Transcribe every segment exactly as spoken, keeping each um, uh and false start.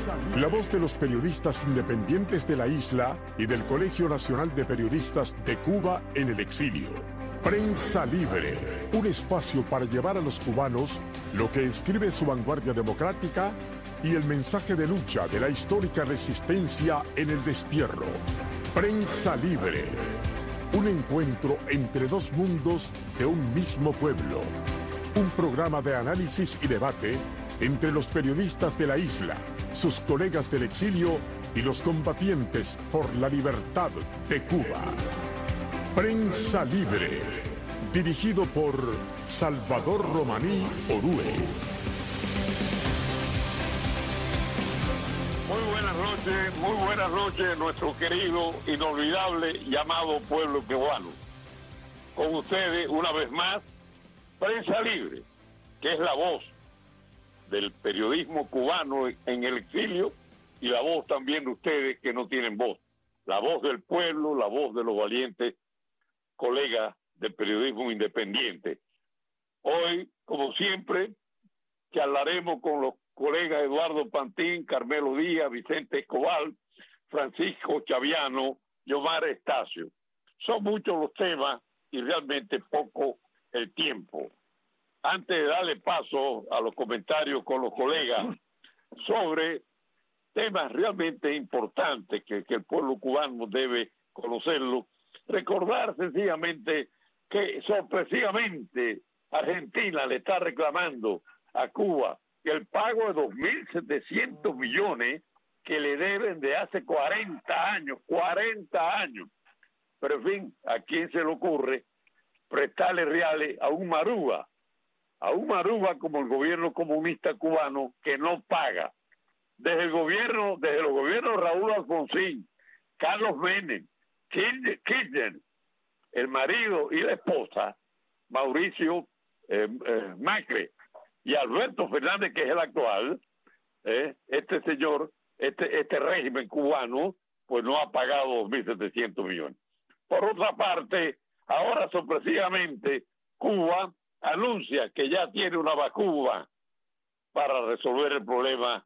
La voz de los periodistas independientes de la isla y del Colegio Nacional de Periodistas de Cuba en el exilio. Prensa Libre, un espacio para llevar a los cubanos lo que escribe su vanguardia democrática y el mensaje de lucha de la histórica resistencia en el destierro. Prensa Libre, un encuentro entre dos mundos de un mismo pueblo. Un programa de análisis y debate entre los periodistas de la isla, sus colegas del exilio y los combatientes por la libertad de Cuba. Prensa Libre, dirigido por Salvador Romaní Orue. Muy buenas noches, muy buenas noches, nuestro querido, inolvidable, llamado pueblo cubano. Con ustedes, una vez más, Prensa Libre, que es la voz del periodismo cubano en el exilio y la voz también de ustedes que no tienen voz. La voz del pueblo, la voz de los valientes colegas del periodismo independiente. Hoy, como siempre, charlaremos con los colegas Eduardo Pantín, Carmelo Díaz, Vicente Escobar, Francisco Chaviano y Omar Estacio. Son muchos los temas y realmente poco el tiempo. Antes de darle paso a los comentarios con los colegas sobre temas realmente importantes que, que el pueblo cubano debe conocerlo, recordar sencillamente que sorpresivamente Argentina le está reclamando a Cuba el pago de dos mil setecientos millones que le deben de hace cuarenta años, cuarenta años. Pero en fin, ¿a quién se le ocurre prestarle reales a un maruga? A un maruga como el gobierno comunista cubano que no paga. Desde el gobierno, desde los gobiernos Raúl Alfonsín, Carlos Menem, Kirchner, el marido y la esposa, Mauricio eh, eh, Macri, y Alberto Fernández, que es el actual, eh, este señor, este, este régimen cubano, pues no ha pagado dos mil setecientos millones. Por otra parte, ahora sorpresivamente, Cuba anuncia que ya tiene una vacuna para resolver el problema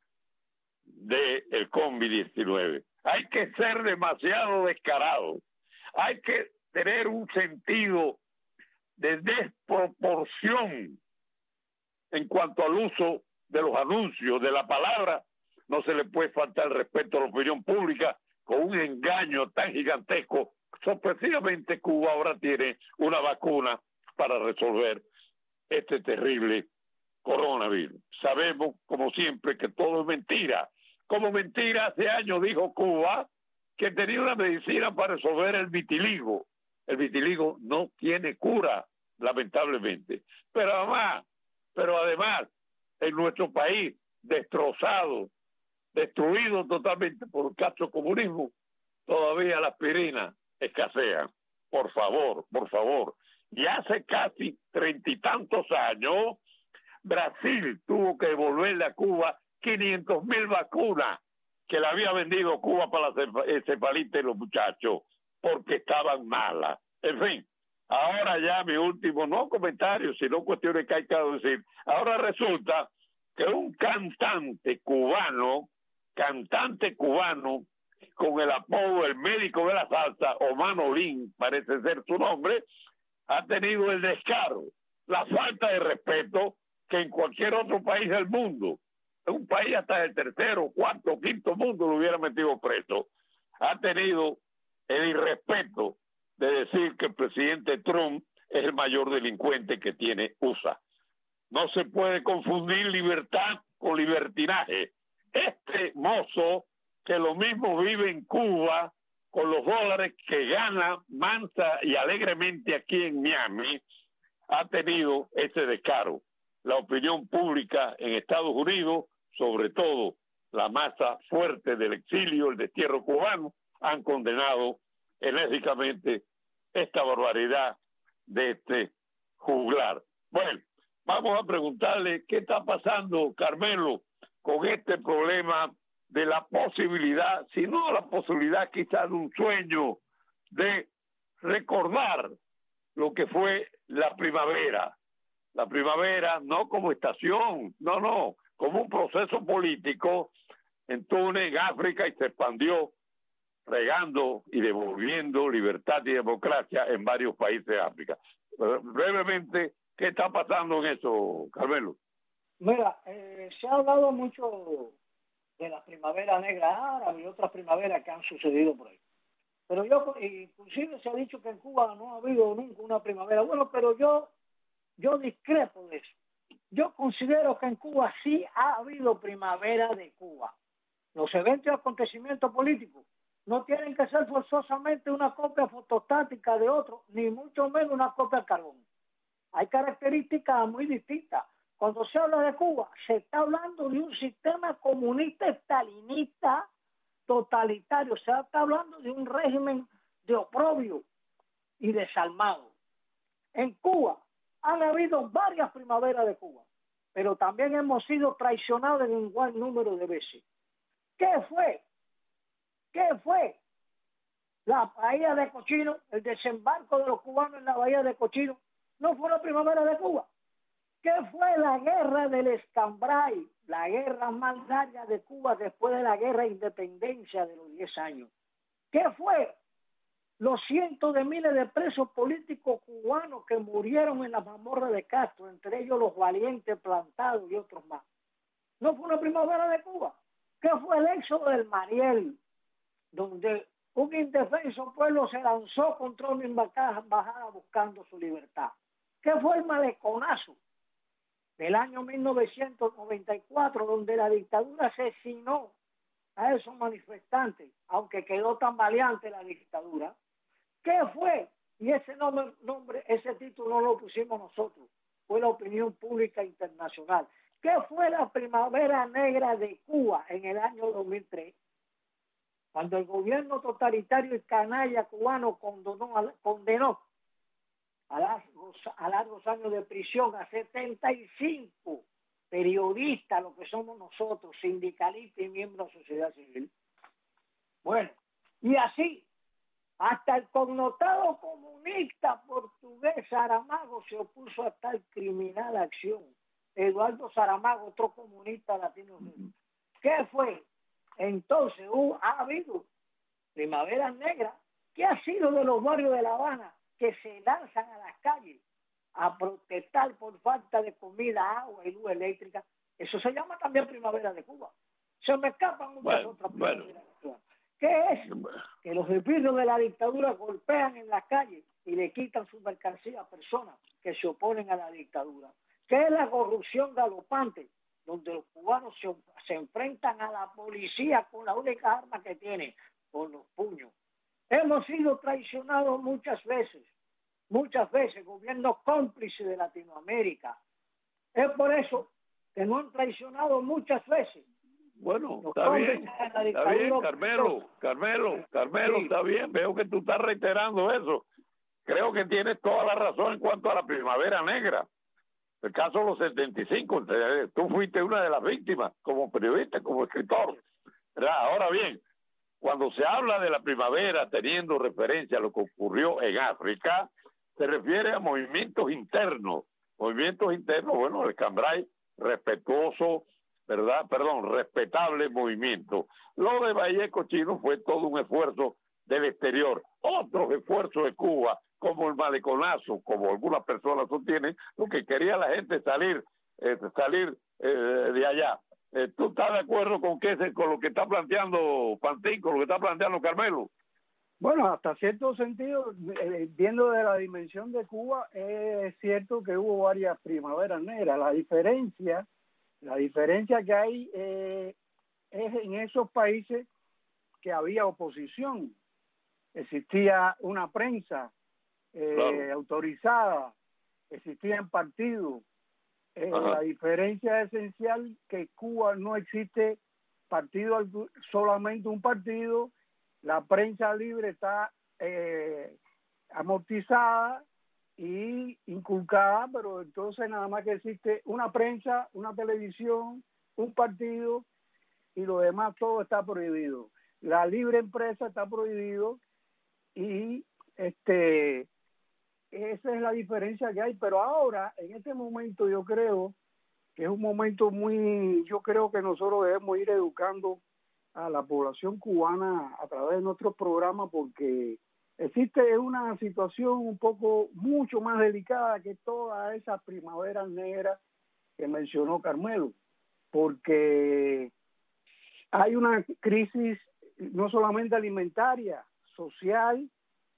del COVID diecinueve. Hay que ser demasiado descarado. Hay que tener un sentido de desproporción en cuanto al uso de los anuncios, de la palabra. No se le puede faltar el respeto a la opinión pública con un engaño tan gigantesco. Sorpresivamente Cuba ahora tiene una vacuna para resolver este terrible coronavirus. Sabemos, como siempre, que todo es mentira. Como mentira, hace años dijo Cuba que tenía una medicina para resolver el vitiligo. El vitiligo no tiene cura, lamentablemente. Pero además, pero además, en nuestro país, destrozado, destruido totalmente por el caso comunismo, todavía la aspirina escasea. Por favor, por favor. Y hace casi treinta y tantos años, Brasil tuvo que devolverle a Cuba quinientos mil vacunas que le había vendido Cuba para la encefalitis de los muchachos, porque estaban malas. En fin, ahora ya mi último, no comentario, sino cuestiones que hay que decir. Ahora resulta que un cantante cubano, cantante cubano, con el apodo el médico de la salsa, Omar Olín, parece ser su nombre, ha tenido el descaro, la falta de respeto que en cualquier otro país del mundo, un país hasta el tercero, cuarto, quinto mundo lo hubiera metido preso, ha tenido el irrespeto de decir que el presidente Trump es el mayor delincuente que tiene U S A. No se puede confundir libertad con libertinaje. Este mozo, que lo mismo vive en Cuba, con los dólares que gana mansa y alegremente aquí en Miami, ha tenido ese descaro. La opinión pública en Estados Unidos, sobre todo la masa fuerte del exilio, el destierro cubano, han condenado enérgicamente esta barbaridad de este juglar. Bueno, vamos a preguntarle qué está pasando, Carmelo, con este problema de la posibilidad, si no la posibilidad quizás de un sueño, de recordar lo que fue la primavera. La primavera no como estación, no, no, como un proceso político en Túnez, en África, y se expandió regando y devolviendo libertad y democracia en varios países de África. Brevemente, ¿qué está pasando en eso, Carmelo? Mira, eh, se ha hablado mucho de la primavera negra árabe y otras primaveras que han sucedido por ahí. Pero yo, inclusive se ha dicho que en Cuba no ha habido nunca una primavera. Bueno, pero yo, yo discrepo de eso. Yo considero que en Cuba sí ha habido primavera de Cuba. Los eventos y acontecimientos políticos no tienen que ser forzosamente una copia fotostática de otro, ni mucho menos una copia al carbón. Hay características muy distintas. Cuando se habla de Cuba, se está hablando de un sistema comunista estalinista totalitario. Se está hablando de un régimen de oprobio y desalmado. En Cuba han habido varias primaveras de Cuba, pero también hemos sido traicionados en igual número de veces. ¿Qué fue? ¿Qué fue? La bahía de Cochino, el desembarco de los cubanos en la bahía de Cochino, ¿no fue la primavera de Cuba? ¿Qué fue la guerra del Escambray, la guerra más larga de Cuba después de la guerra de independencia de los diez años? ¿Qué fue? Los cientos de miles de presos políticos cubanos que murieron en la mazmorra de Castro, entre ellos los valientes plantados y otros más. ¿No fue una primavera de Cuba? ¿Qué fue el éxodo del Mariel, donde un indefenso pueblo se lanzó contra una embajada buscando su libertad? ¿Qué fue el maleconazo del año mil novecientos noventa y cuatro, donde la dictadura asesinó a esos manifestantes, aunque quedó tan valiente la dictadura? ¿Qué fue? Y ese nombre, nombre, ese título no lo pusimos nosotros, fue la opinión pública internacional. ¿Qué fue la primavera negra de Cuba en el año dos mil tres? Cuando el gobierno totalitario y canalla cubano condenó, condenó a, largos, a largos años de prisión a setenta y cinco periodistas, lo que somos nosotros, sindicalistas y miembros de la sociedad civil. Bueno, y así, hasta el connotado comunista portugués Saramago se opuso a tal criminal acción. Eduardo Saramago, otro comunista latino. ¿Qué fue? Entonces uh, ha habido primaveras negras. ¿Qué ha sido de los barrios de La Habana que se lanzan a las calles a protestar por falta de comida, agua y luz eléctrica? Eso se llama también primavera de Cuba. Se me escapan muchas bueno, otras primaveras bueno. de Cuba. ¿Qué es? Que los esbirros de la dictadura golpean en las calles y le quitan su mercancía a personas que se oponen a la dictadura. ¿Qué es la corrupción galopante? Donde los cubanos se, se enfrentan a la policía con la única arma que tienen, con los puños. Hemos sido traicionados muchas veces, muchas veces, gobiernos cómplices de Latinoamérica. Es por eso que nos han traicionado muchas veces. Bueno, está bien, está bien, Carmelo, Carmelo, Carmelo, sí. Está bien, veo que tú estás reiterando eso. Creo que tienes toda la razón en cuanto a la primavera negra. El caso de los setenta y cinco, tú fuiste una de las víctimas como periodista, como escritor. Ahora bien, cuando se habla de la primavera teniendo referencia a lo que ocurrió en África, se refiere a movimientos internos. Movimientos internos, bueno, el Cambrai, respetuoso, ¿verdad? Perdón, respetable movimiento. Lo de Bahía Cochino fue todo un esfuerzo del exterior. Otros esfuerzos de Cuba, como el maleconazo, como algunas personas sostienen, lo que quería la gente salir, eh, salir eh, de allá. Eh, ¿Tú estás de acuerdo con, que se, con lo que está planteando Pantín, con lo que está planteando Carmelo? Bueno, hasta cierto sentido, eh, viendo de la dimensión de Cuba, eh, es cierto que hubo varias primaveras negras. La diferencia, la diferencia que hay eh, es en esos países que había oposición, existía una prensa eh, claro. autorizada, existían partidos. Eh, la diferencia esencial que Cuba no existe partido, solamente un partido, la prensa libre está eh, amortizada y inculcada, pero entonces nada más que existe una prensa, una televisión, un partido y lo demás todo está prohibido. La libre empresa está prohibido y este esa es la diferencia que hay, pero ahora en este momento yo creo que es un momento muy, yo creo que nosotros debemos ir educando a la población cubana a través de nuestros programas, porque existe una situación un poco mucho más delicada que todas esas primaveras negras que mencionó Carmelo, porque hay una crisis no solamente alimentaria, social,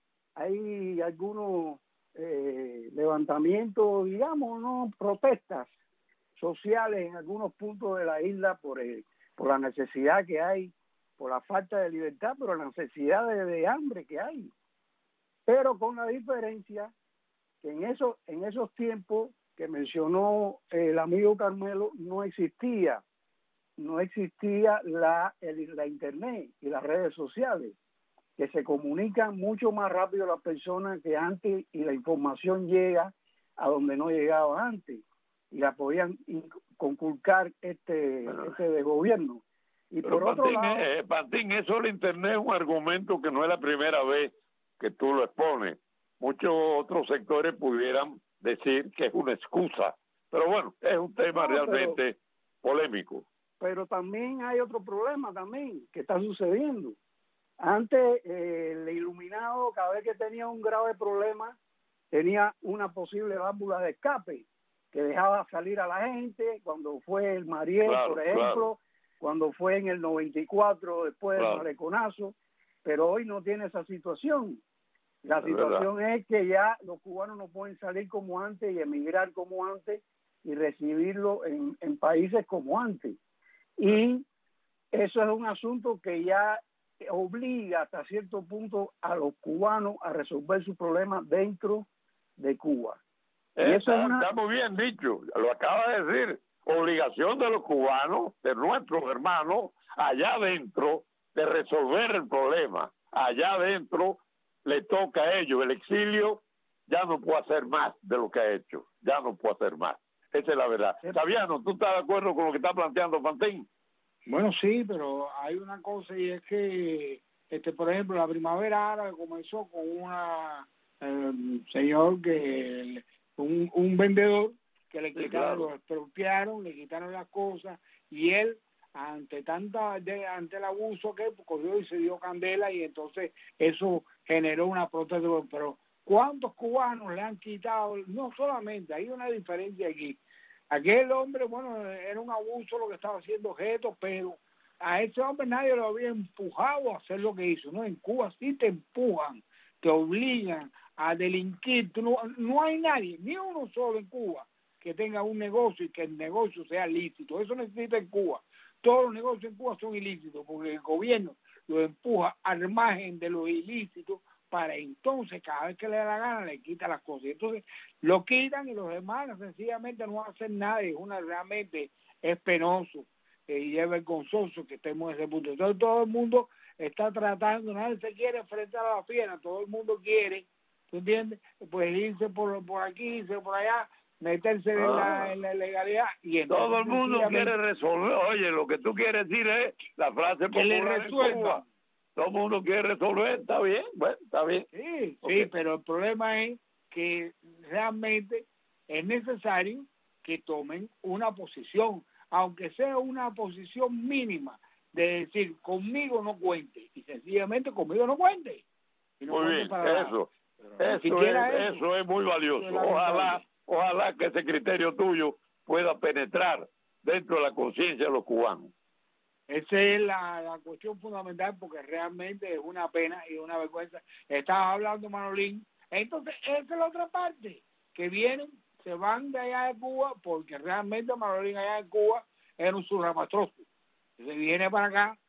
hay algunos eh, levantamientos, digamos, no protestas sociales en algunos puntos de la isla por el, por la necesidad que hay, por la falta de libertad, pero la necesidad de, de hambre que hay. Pero con la diferencia que en esos, en esos tiempos que mencionó el amigo Carmelo, no existía, no existía la, el, la internet y las redes sociales, que se comunican mucho más rápido a las personas que antes, y la información llega a donde no llegaba antes, y la podían conculcar este, bueno, este de gobierno. Y pero por Pantín, otro lado, eh, Pantín, eso del internet es un argumento que no es la primera vez que tú lo expones. Muchos otros sectores pudieran decir que es una excusa, pero bueno, es un tema no, realmente pero, polémico. Pero también hay otro problema también que está sucediendo. Antes eh, el iluminado, cada vez que tenía un grave problema, tenía una posible válvula de escape que dejaba salir a la gente. Cuando fue el Mariel, claro, por ejemplo, claro. Cuando fue en el noventa y cuatro después claro. del Maleconazo, pero hoy no tiene esa situación. La es situación verdad. Es que ya los cubanos no pueden salir como antes y emigrar como antes y recibirlo en, en países como antes. Y eso es un asunto que ya obliga hasta cierto punto a los cubanos a resolver sus problemas dentro de Cuba. Y eso está, es una... está muy bien dicho, lo acaba de decir, obligación de los cubanos, de nuestros hermanos, allá adentro, de resolver el problema. Allá adentro le toca a ellos, el exilio ya no puede hacer más de lo que ha hecho, ya no puede hacer más. Esa es la verdad. Sabiano, ¿tú estás de acuerdo con lo que está planteando Pantín? Bueno, sí, pero hay una cosa, y es que, este, por ejemplo, la primavera árabe comenzó con una eh, señor que, un, un vendedor que le quitaron, sí, claro. Lo expropiaron, le quitaron las cosas, y él, ante tanta, de, ante el abuso que cogió y se dio candela, y entonces eso generó una protesta. Pero ¿cuántos cubanos le han quitado? No solamente, hay una diferencia aquí. Aquel hombre, bueno, era un abuso lo que estaba haciendo objeto, pero a ese hombre nadie lo había empujado a hacer lo que hizo, ¿no? En Cuba sí te empujan, te obligan a delinquir. Tú no, no hay nadie, ni uno solo en Cuba, que tenga un negocio y que el negocio sea lícito. Eso no existe en Cuba. Todos los negocios en Cuba son ilícitos, porque el gobierno lo empuja al margen de lo ilícito, para entonces cada vez que le da la gana le quita las cosas. Entonces lo quitan y los demás sencillamente no hacen nada. Es una realmente es penoso eh, y es vergonzoso que estemos en ese punto. Entonces todo el mundo está tratando, nadie se quiere enfrentar a la fiera, todo el mundo quiere, ¿tú entiendes? Pues irse por, por aquí, irse por allá, meterse ah. en, la, en la ilegalidad. Y entonces, todo el mundo quiere resolver. Oye, lo que tú quieres decir es la frase que le resuelva. Todo el mundo quiere resolver, está bien, bueno, está bien. Sí, okay. Sí, pero el problema es que realmente es necesario que tomen una posición, aunque sea una posición mínima, de decir, conmigo no cuente, y sencillamente conmigo no cuente. Y no muy cuente bien, para eso, eso, es, eso. eso es muy valioso. Ojalá, ojalá que ese criterio tuyo pueda penetrar dentro de la conciencia de los cubanos. Esa es la, la cuestión fundamental, porque realmente es una pena y una vergüenza. Estabas hablando, Manolín. Entonces, esa es la otra parte, que vienen, se van de allá de Cuba, porque realmente Manolín allá en Cuba era un surramastroso. Se viene para acá,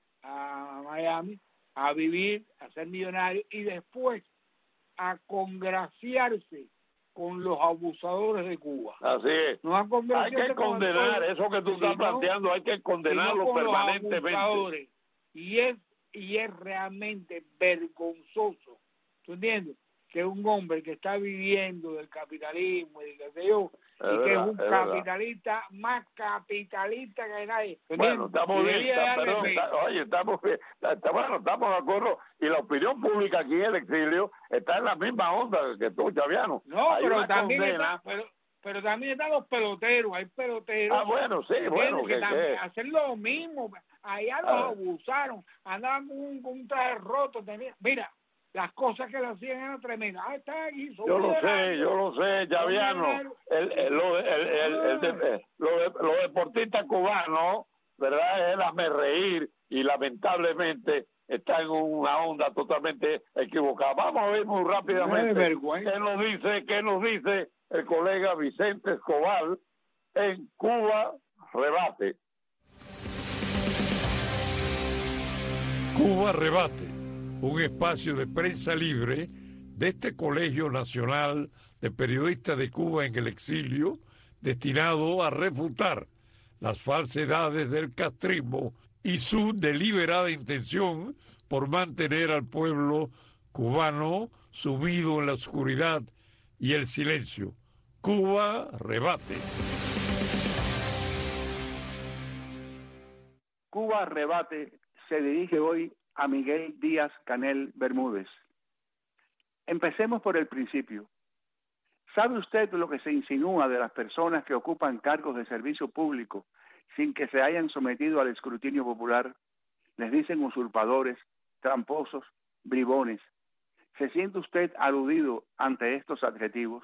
a Miami, a vivir, a ser millonario, y después a congraciarse con los abusadores de Cuba. Así es. No hay que condenar eso que tú estás planteando, hay que condenarlo permanentemente. Y es y es realmente vergonzoso, ¿tú entiendes? Que un hombre que está viviendo del capitalismo y qué sé yo, es y verdad, que es un es capitalista verdad. Más capitalista que nadie. Bueno, estamos bien, está, perdón, está, oye, estamos bien, está, está, bueno, estamos de acuerdo, y la opinión pública aquí en el exilio está en la misma onda que tú, Chaviano. No, hay pero también está, pero, pero también están los peloteros, hay peloteros. Ah, bueno, sí, bueno, que, que, también que... hacen lo mismo. Allá los ah. abusaron, andaban con un, con un traje roto. Tenía, mira, las cosas que le hacían eran tremendas. Ah, está aquí, yo lo sé, yo lo sé, Yaviano. El, el, lo, el, el, el, el, el, los, los deportistas cubanos, ¿verdad? Es hazme reír y lamentablemente está en una onda totalmente equivocada. Vamos a ver muy rápidamente qué nos dice, qué nos dice el colega Vicente Escobar en Cuba Rebate. Cuba Rebate, un espacio de prensa libre de este Colegio Nacional de Periodistas de Cuba en el Exilio, destinado a refutar las falsedades del castrismo y su deliberada intención por mantener al pueblo cubano sumido en la oscuridad y el silencio. Cuba Rebate. Cuba Rebate se dirige hoy a Miguel Díaz Canel Bermúdez. Empecemos por el principio. ¿Sabe usted lo que se insinúa de las personas que ocupan cargos de servicio público sin que se hayan sometido al escrutinio popular? Les dicen usurpadores, tramposos, bribones. ¿Se siente usted aludido ante estos adjetivos?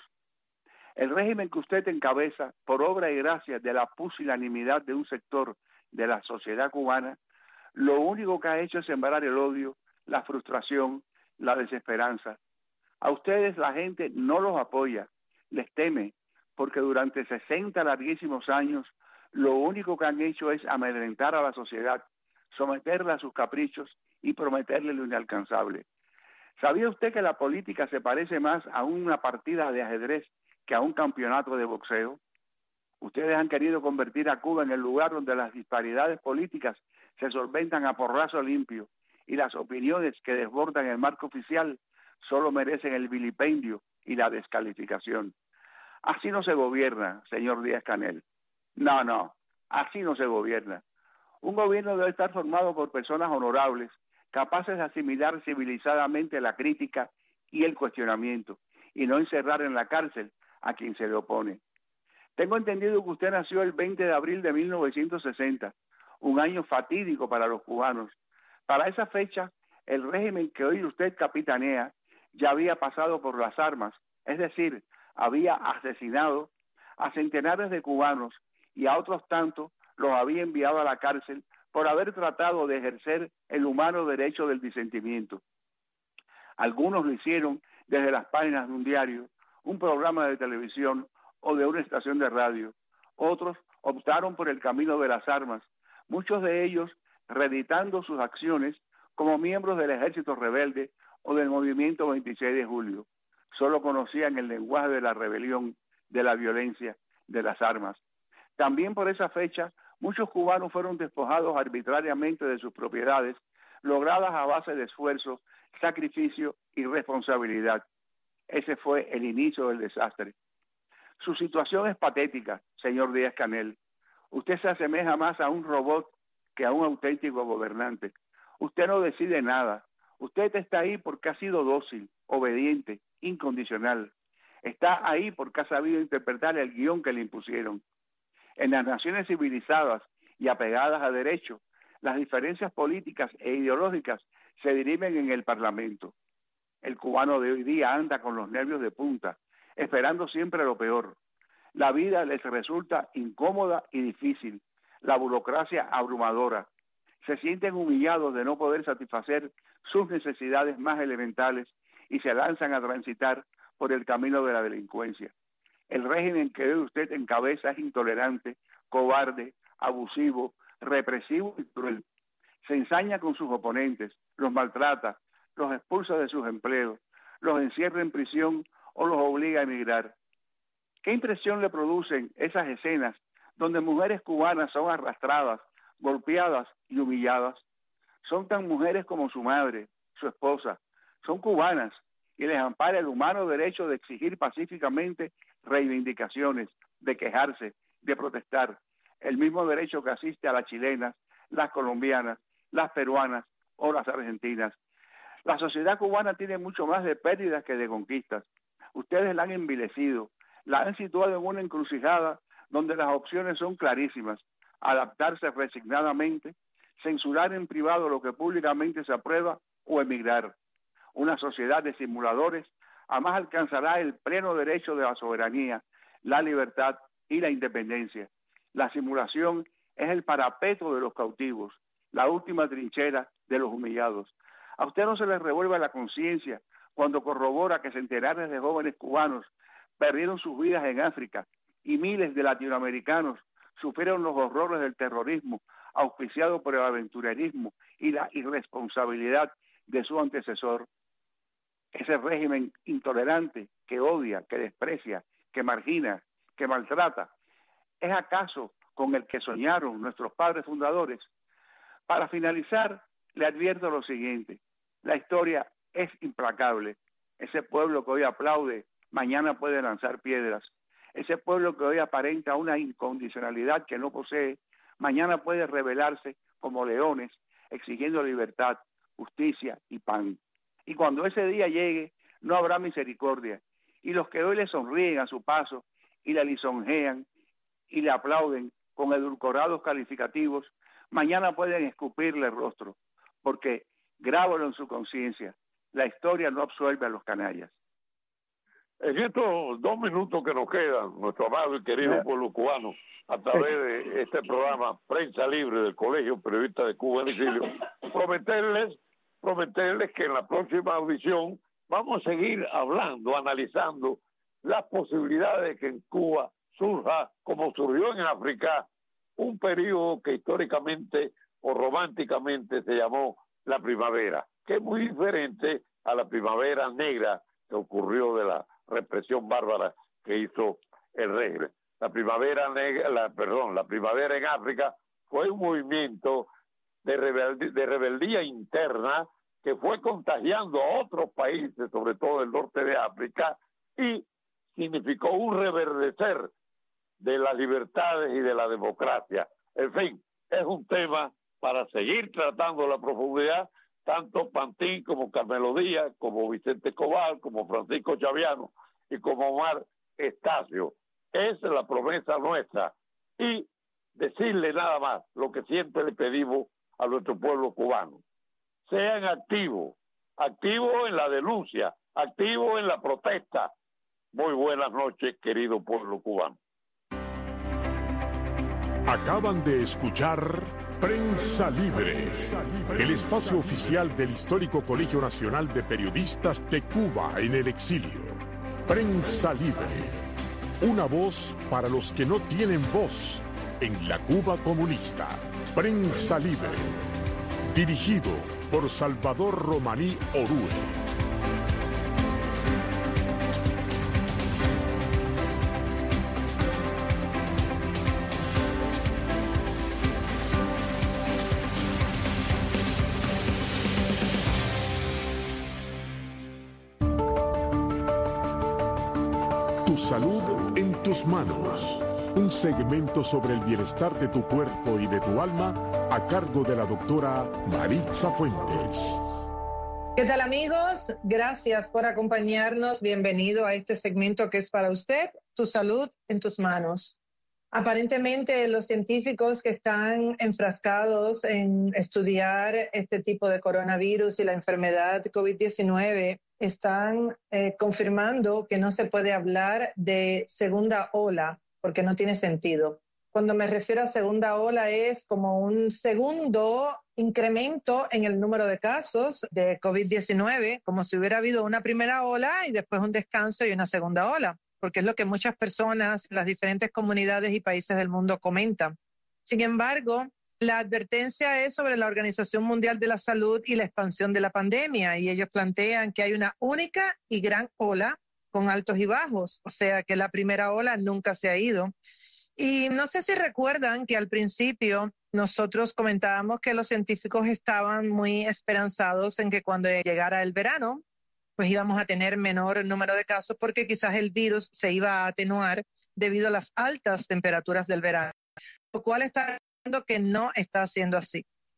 El régimen que usted encabeza, por obra y gracia de la pusilanimidad de un sector de la sociedad cubana, lo único que ha hecho es sembrar el odio, la frustración, la desesperanza. A ustedes la gente no los apoya, les teme, porque durante sesenta larguísimos años lo único que han hecho es amedrentar a la sociedad, someterla a sus caprichos y prometerle lo inalcanzable. ¿Sabía usted que la política se parece más a una partida de ajedrez que a un campeonato de boxeo? Ustedes han querido convertir a Cuba en el lugar donde las disparidades políticas se solventan a porrazo limpio y las opiniones que desbordan el marco oficial solo merecen el vilipendio y la descalificación. Así no se gobierna, señor Díaz Canel. No, no, así no se gobierna. Un gobierno debe estar formado por personas honorables, capaces de asimilar civilizadamente la crítica y el cuestionamiento, y no encerrar en la cárcel a quien se le opone. Tengo entendido que usted nació el veinte de abril de mil novecientos sesenta, un año fatídico para los cubanos. Para esa fecha, el régimen que hoy usted capitanea ya había pasado por las armas, es decir, había asesinado a centenares de cubanos y a otros tantos los había enviado a la cárcel por haber tratado de ejercer el humano derecho del disentimiento. Algunos lo hicieron desde las páginas de un diario, un programa de televisión o de una estación de radio. Otros optaron por el camino de las armas, muchos de ellos reeditando sus acciones como miembros del ejército rebelde o del movimiento veintiséis de julio. Solo conocían el lenguaje de la rebelión, de la violencia, de las armas. También por esa fecha, muchos cubanos fueron despojados arbitrariamente de sus propiedades, logradas a base de esfuerzo, sacrificio y responsabilidad. Ese fue el inicio del desastre. Su situación es patética, señor Díaz Canel. Usted se asemeja más a un robot que a un auténtico gobernante. Usted no decide nada. Usted está ahí porque ha sido dócil, obediente, incondicional. Está ahí porque ha sabido interpretar el guión que le impusieron. En las naciones civilizadas y apegadas a derecho, las diferencias políticas e ideológicas se dirimen en el Parlamento. El cubano de hoy día anda con los nervios de punta, esperando siempre lo peor. La vida les resulta incómoda y difícil, la burocracia abrumadora. Se sienten humillados de no poder satisfacer sus necesidades más elementales y se lanzan a transitar por el camino de la delincuencia. El régimen que hoy usted encabeza es intolerante, cobarde, abusivo, represivo y cruel. Se ensaña con sus oponentes, los maltrata, los expulsa de sus empleos, los encierra en prisión o los obliga a emigrar. ¿Qué impresión le producen esas escenas donde mujeres cubanas son arrastradas, golpeadas y humilladas? Son tan mujeres como su madre, su esposa. Son cubanas y les ampara el humano derecho de exigir pacíficamente reivindicaciones, de quejarse, de protestar. El mismo derecho que asiste a las chilenas, las colombianas, las peruanas o las argentinas. La sociedad cubana tiene mucho más de pérdidas que de conquistas. Ustedes la han envilecido, La han situado en una encrucijada donde las opciones son clarísimas: adaptarse resignadamente, censurar en privado lo que públicamente se aprueba o emigrar. Una sociedad de simuladores jamás alcanzará el pleno derecho de la soberanía, la libertad y la independencia. La simulación es el parapeto de los cautivos, la última trinchera de los humillados. A usted no se le revuelve la conciencia cuando corrobora que centenares de jóvenes cubanos perdieron sus vidas en África y miles de latinoamericanos sufrieron los horrores del terrorismo auspiciado por el aventurerismo y la irresponsabilidad de su antecesor. Ese régimen intolerante que odia, que desprecia, que margina, que maltrata, ¿es acaso con el que soñaron nuestros padres fundadores? Para finalizar, le advierto lo siguiente: la historia es implacable. Ese pueblo que hoy aplaude, mañana puede lanzar piedras. Ese pueblo que hoy aparenta una incondicionalidad que no posee, mañana puede rebelarse como leones, exigiendo libertad, justicia y pan. Y cuando ese día llegue, no habrá misericordia. Y los que hoy le sonríen a su paso y le lisonjean y le aplauden con edulcorados calificativos, mañana pueden escupirle el rostro, porque grábalo en su conciencia: la historia no absuelve a los canallas. En estos dos minutos que nos quedan, nuestro amado y querido pueblo cubano, a través de este programa Prensa Libre del Colegio Periodista de Cuba en Exilio, prometerles, prometerles que en la próxima audición vamos a seguir hablando, analizando las posibilidades de que en Cuba surja, como surgió en África, un periodo que históricamente o románticamente se llamó la primavera, que es muy diferente a la primavera negra que ocurrió de la represión bárbara que hizo el régimen. La primavera negra, la, perdón, la primavera en África fue un movimiento de rebeldía, de rebeldía interna que fue contagiando a otros países, sobre todo el norte de África, y significó un reverdecer de las libertades y de la democracia. En fin, es un tema para seguir tratando la profundidad, tanto Pantín como Carmelo Díaz, como Vicente Cobal, como Francisco Chaviano y como Omar Estacio. Esa es la promesa nuestra. Y decirle nada más lo que siempre le pedimos a nuestro pueblo cubano: sean activos, activos en la denuncia, activos en la protesta. Muy buenas noches, querido pueblo cubano. Acaban de escuchar Prensa Libre, el espacio oficial del histórico Colegio Nacional de Periodistas de Cuba en el exilio. Prensa Libre, una voz para los que no tienen voz en la Cuba comunista. Prensa Libre, dirigido por Salvador Romaní Orue. Tu salud en tus manos. Un segmento sobre el bienestar de tu cuerpo y de tu alma a cargo de la doctora Maritza Fuentes. ¿Qué tal, amigos? Gracias por acompañarnos. Bienvenido a este segmento que es para usted, tu salud en tus manos. Aparentemente, los científicos que están enfrascados en estudiar este tipo de coronavirus y la enfermedad COVID diecinueve están eh, confirmando que no se puede hablar de segunda ola porque no tiene sentido. Cuando me refiero a segunda ola es como un segundo incremento en el número de casos de COVID diecinueve, como si hubiera habido una primera ola y después un descanso y una segunda ola, porque es lo que muchas personas, las diferentes comunidades y países del mundo comentan. Sin embargo, la advertencia es sobre la Organización Mundial de la Salud y la expansión de la pandemia, y ellos plantean que hay una única y gran ola con altos y bajos, o sea que la primera ola nunca se ha ido. Y no sé si recuerdan que al principio nosotros comentábamos que los científicos estaban muy esperanzados en que cuando llegara el verano, pues íbamos a tener menor número de casos porque quizás el virus se iba a atenuar debido a las altas temperaturas del verano, lo cual está viendo que no está siendo así.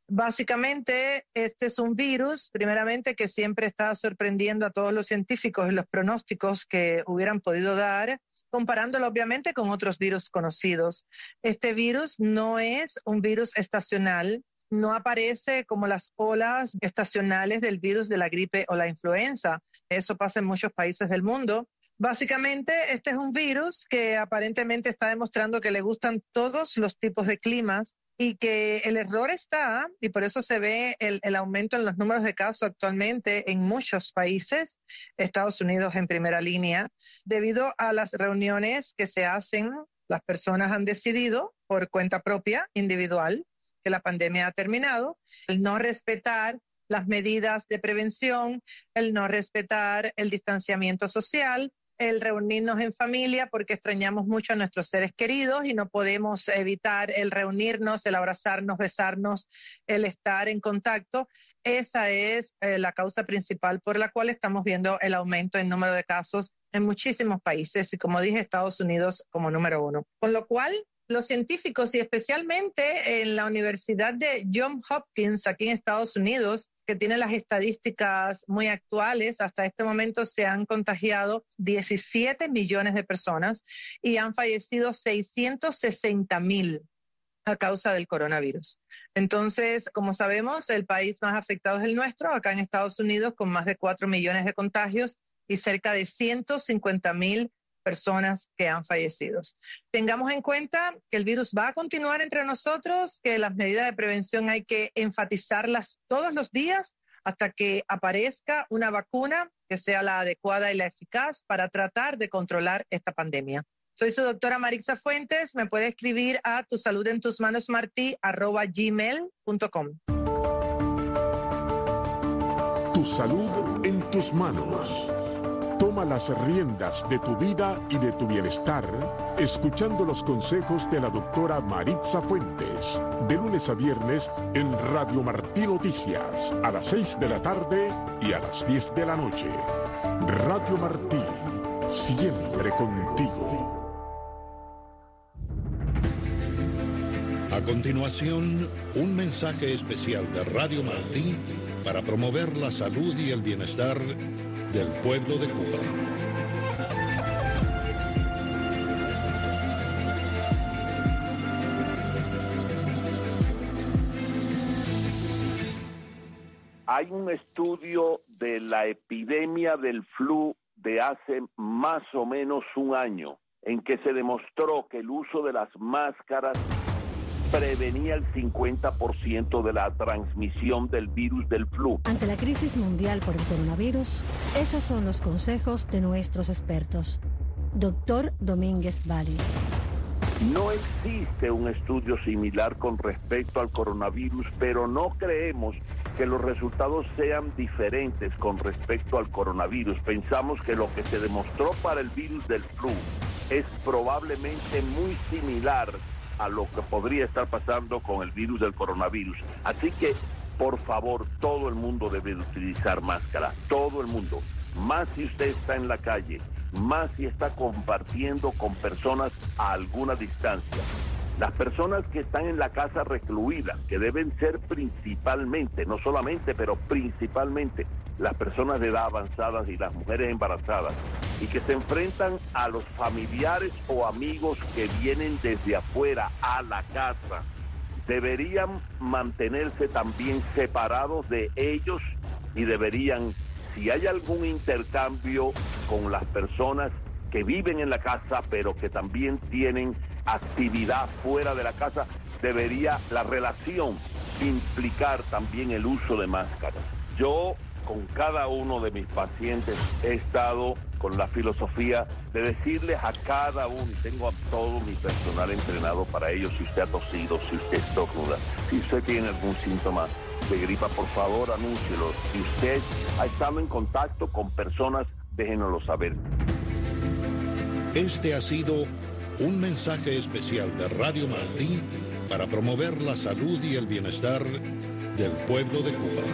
Básicamente, este es un virus, primeramente, que siempre está sorprendiendo a todos los científicos y los pronósticos que hubieran podido dar, comparándolo obviamente con otros virus conocidos. Este virus no es un virus estacional, no aparece como las olas estacionales del virus de la gripe o la influenza. Eso pasa en muchos países del mundo. Básicamente, este es un virus que aparentemente está demostrando que le gustan todos los tipos de climas y que el error está, y por eso se ve el, el aumento en los números de casos actualmente en muchos países, Estados Unidos en primera línea, debido a las reuniones que se hacen. Las personas han decidido por cuenta propia, individual, que la pandemia ha terminado, el no respetar las medidas de prevención, el no respetar el distanciamiento social, el reunirnos en familia porque extrañamos mucho a nuestros seres queridos y no podemos evitar el reunirnos, el abrazarnos, besarnos, el estar en contacto. Esa es eh, la causa principal por la cual estamos viendo el aumento en número de casos en muchísimos países y, como dije, Estados Unidos como número uno. Con lo cual, los científicos y especialmente en la Universidad de Johns Hopkins aquí en Estados Unidos, que tiene las estadísticas muy actuales, hasta este momento se han contagiado diecisiete millones de personas y han fallecido seiscientos sesenta mil a causa del coronavirus. Entonces, como sabemos, el país más afectado es el nuestro, acá en Estados Unidos, con más de cuatro millones de contagios y cerca de ciento cincuenta mil personas que han fallecido. Tengamos en cuenta que el virus va a continuar entre nosotros, que las medidas de prevención hay que enfatizarlas todos los días hasta que aparezca una vacuna que sea la adecuada y la eficaz para tratar de controlar esta pandemia. Soy su doctora Marixa Fuentes. Me puede escribir a tu salud en tus manos martí arroba gmail punto com. Tu salud en tus manos. Toma las riendas de tu vida y de tu bienestar, escuchando los consejos de la doctora Marixa Fuentes, de lunes a viernes en Radio Martí Noticias, a las seis de la tarde y a las diez de la noche. Radio Martí, siempre contigo. A continuación, un mensaje especial de Radio Martí para promover la salud y el bienestar del pueblo de Cuba. Hay un estudio de la epidemia del flu de hace más o menos un año en que se demostró que el uso de las máscaras prevenía el cincuenta por ciento de la transmisión del virus del flu. Ante la crisis mundial por el coronavirus, esos son los consejos de nuestros expertos. Doctor Domínguez Bali. No existe un estudio similar con respecto al coronavirus, pero no creemos que los resultados sean diferentes con respecto al coronavirus. Pensamos que lo que se demostró para el virus del flu es probablemente muy similar a lo que podría estar pasando con el virus del coronavirus. Así que, por favor, todo el mundo debe utilizar máscara, todo el mundo. Más si usted está en la calle, más si está compartiendo con personas a alguna distancia. Las personas que están en la casa recluidas, que deben ser principalmente, no solamente, pero principalmente, las personas de edad avanzada y las mujeres embarazadas, y que se enfrentan a los familiares o amigos que vienen desde afuera a la casa, deberían mantenerse también separados de ellos y deberían, si hay algún intercambio con las personas que viven en la casa, pero que también tienen actividad fuera de la casa, debería la relación implicar también el uso de máscaras. Yo, con cada uno de mis pacientes, he estado con la filosofía de decirles a cada uno, y tengo a todo mi personal entrenado para ello, si usted ha tosido, si usted estornuda, si usted tiene algún síntoma de gripa, por favor, anúncielo. Si usted ha estado en contacto con personas, déjenoslo saber. Este ha sido un mensaje especial de Radio Martí para promover la salud y el bienestar del pueblo de Cuba.